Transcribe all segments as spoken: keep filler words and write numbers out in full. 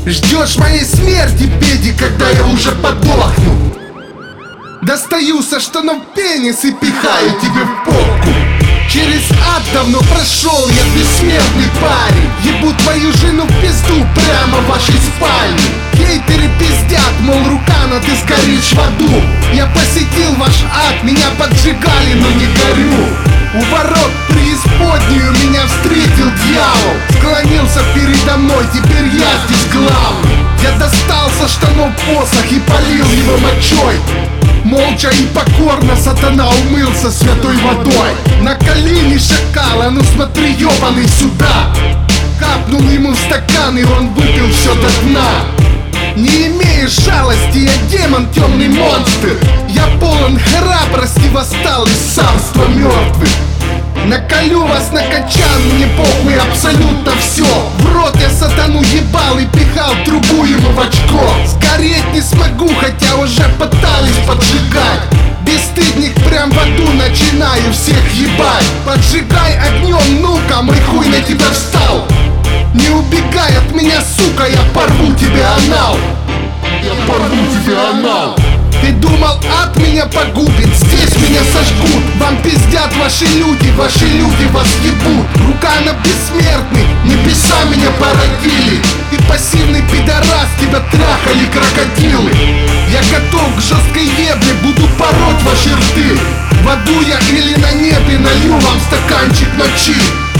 Ждешь моей смерти, педи, когда я уже подохну. Достаю со штанов пенис и пихаю тебе в попку. Через ад давно прошел я, бессмертный парень. Ебу твою жену в пизду прямо в вашей спальне. Хейтеры пиздят, мол, Рукана, ты сгоришь в аду. Я посетил ваш ад, меня поджигали, но не горю. У ворот преисподнюю меня встретил дьявол. Склонился передо мной, теперь я здесь главный. Я достал со штанов посох и полил его мочой. Молча и покорно сатана умылся святой водой. На колени шакала, ну смотри, ёбаный, сюда. Капнул ему в стакан, и он выпил все до дна. Не имеешь жалости, я демон, темный монстр. Я полон храбрости, восстал из царства мертвых. Наколю вас на качан, мне похуй абсолютно все. В рот я сатану ебал и пихал трубу ему в очко. Сгореть не смогу, хотя уже пытались поджигать. Бесстыдник прям в аду, начинаю всех ебать. Поджигай огнем, ну-ка, мой хуй на тебя встал. Не убегай от меня, сука, я порву тебе анал. Я порву тебе анал. Ты думал, ад меня погубит, здесь меня сожгут. Вам пиздят ваши люди, ваши люди вас ебут. Рукана бессмертный, небеса меня породили. Ты пассивный пидорас, тебя трахали крокодилы. Я готов к жесткой ебле, буду пороть ваши рты. В аду я или на небе, налью вам стаканчик ночи.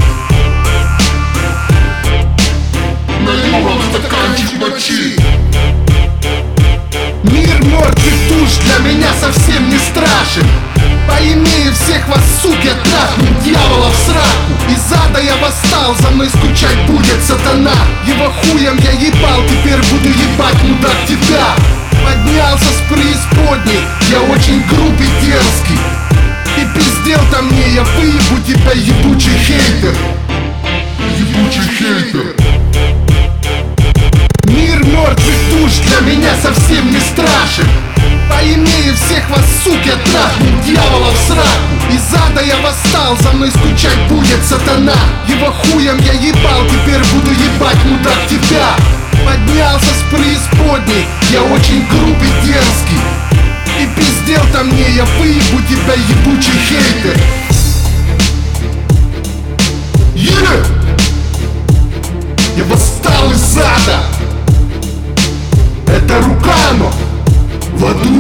Налью вам стаканчик ночи. Мир мертвых душ для меня совсем не страшен. Поимею всех вас, суки, трахну дьявола в сраку. Из ада я восстал, за мной скучать будет сатана. Его хуем я ебал, теперь буду ебать, мудак, тебя. Поднялся с преисподней, я очень груб и дерзкий. Ты пиздел-то мне, я выебу тебя, ебучий хейтер. Ебучий хейтер. Мир мертвых душ для меня совсем не страшен. Поимею всех вас, суки, трахну дьявола в сраку. Из ада я восстал, за мной скучать будет сатана. Его хуем я ебал, теперь буду ебать, мудак, тебя. Поднялся с преисподней, я очень груб и дерзкий. И пиздел-то мне, я выебу тебя, ебучий хейтер. Yeah! Я восстал из ада. Это Рукано в аду.